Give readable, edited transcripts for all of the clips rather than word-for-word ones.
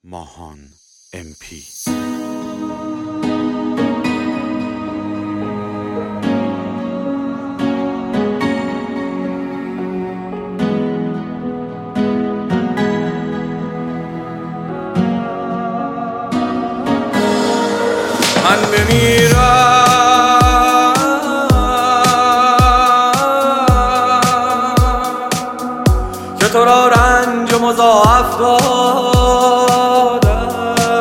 ماهان MP. من بمیرم که تو را رنج مضاعف دادم،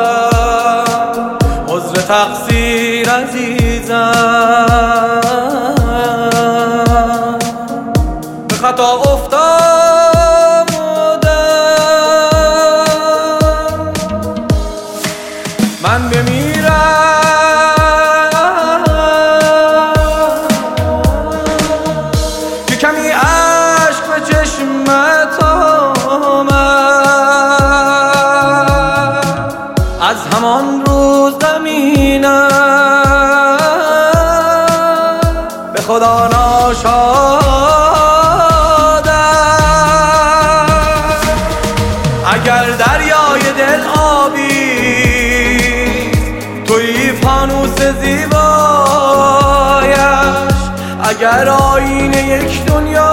عذر تقصیر عزیزم، به خطا افتادم. من بمیرم که کمی عشق به چشمت آمد، از همان روز زمینم به خدا ناشادم. اگر دریای دل آبی توی فانوس زیبایش، اگر آینه یک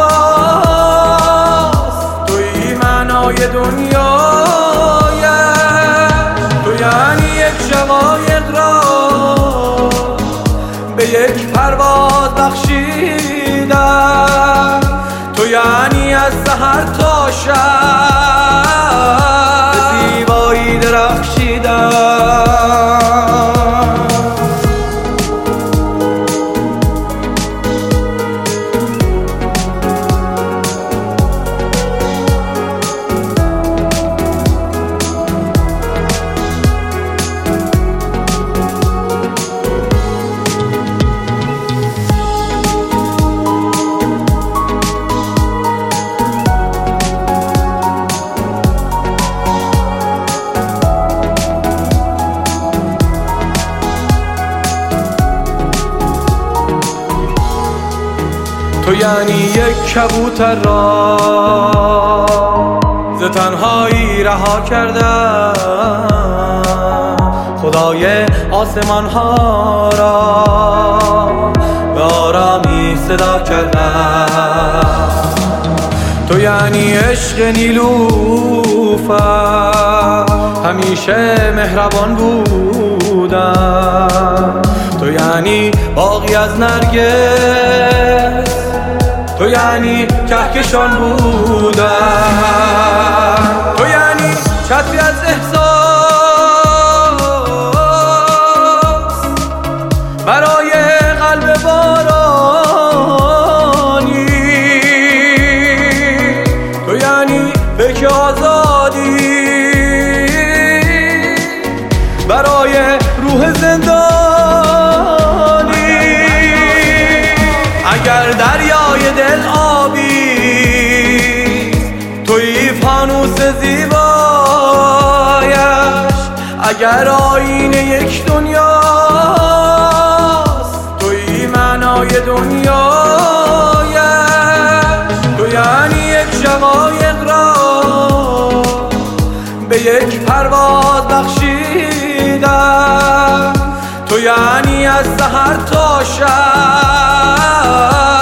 دنیاست توی معنای دنیایش، تو یعنی یک شقایق را به یک پرواز بخشیدن، تو یعنی از سحر تا شب به زیبایی درخشیدن. تو یعنی یک کبوتر را ز تنهایی رها کردم، خدای آسمان ها را به آرامی صدا کردم. تو یعنی عشق نیلوفر، همیشه مهربان بودم، تو یعنی باغی از نرگس، تو یعنی کهکشان بودم، تو یعنی چتری از احساس برای قلب بارانی، تو یعنی فکر آزادی برای روح زندانی. اگر دریای دل آبی توی فانوس زیبایش، اگر آینه یک دنیاست توی معنای دنیایش، تو یعنی یک شقایق را به یک پرواز بخشیدن، تو یعنی از سحر تا شب